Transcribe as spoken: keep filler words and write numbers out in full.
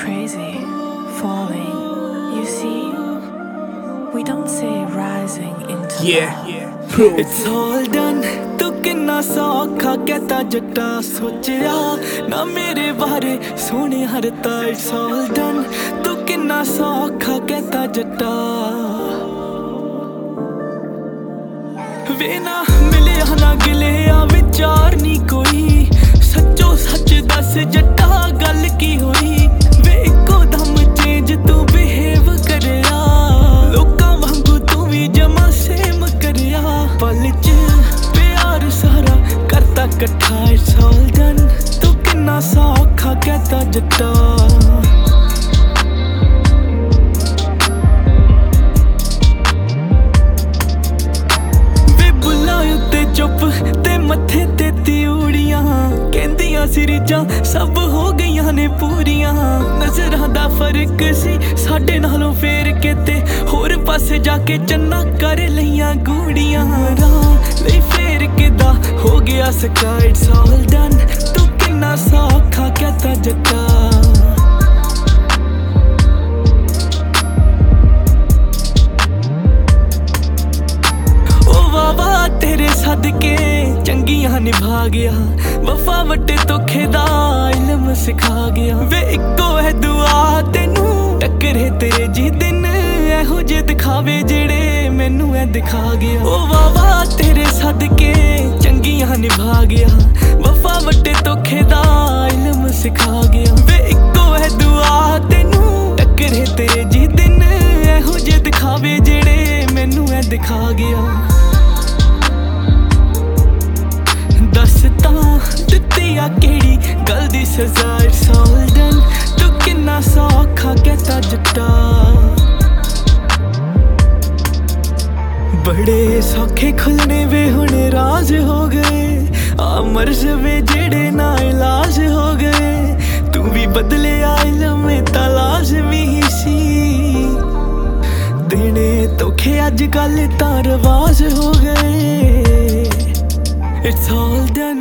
crazy, falling. You see, we don't say rising into Yeah, love. yeah. It's all done. तू किन्ना सौखा कहता जट्टा सोचिया ना मेरे बारे सोने हरता. It's all done. तू किन्ना सौखा कहता जट्टा वे ना मिले ना गिले आ विचार नी कोई. सच्चो सच दस जट्टा गल की होई. वे इको दम चेंज तू बिहेव करिया. लोकां वांगू तू भी जमा सेम करिया. पल च प्यार सारा करता कट्ठा. It's all done. तू किन्ना सौखा कहता जट्टा. चुप ते मथे ते तिउड़ियां कहंदियां सी रीजां सब हो गईयां ने पूरियां. नजरां दा फर्क सी साडे नालों फेर के ते होर पासे जाके चन्ना कर लईयां गूड़ियां. राह लई फेर के दा हो गया सका. It's all done. तू किन्ना सौखा कहता जट्टा. तेरे सदके चंगियां निभा गया. वफा वटे धोखे दा इल्म सिखा गया. वे इको है दुआ तेनू टक्करे तेरे जी दिन एहो जे दिखावे जेड़े मैनू है दिखा गया. ओ वाह वाह तेरे सदके चंगियां निभा गया. वफा वटे धोखे दा इल्म सिखा गया. वे इको है दुआ तेनू टक्करे तेरे जी दिन एहो जे दिखावे जेड़े मैनू है दिखा गया. ਦਿੱਤੀ ਆ ਕਿਹੜੀ ਗੱਲ ਦੀ ਸਜ਼ਾ. It's all done. ਤੂੰ ਕਿੰਨਾ ਸੌਖਾ ਕਹਿਤਾ ਜੱਟਾ. ਬੜੇ ਸੌਖੇ ਖੁੱਲਣੇ ਵੇ ਹੁਣ ਰਾਜ ਹੋ ਗਏ. ਆ ਮਰਜ਼ ਵੇ ਜਿਹੜੇ ਨਾ ਇਲਾਜ ਹੋ ਗਏ. ਤੂੰ ਵੀ ਬਦਲਿਆ ਇਲਮ ਤਾਂ ਲਾਜ਼ਮੀ ਹੀ ਸੀ. ਦੇਣੇ ਧੋਖੇ ਅੱਜ ਕੱਲ ਤਾਂ ਰਵਾਜ ਹੋ ਗਏ. It's all done.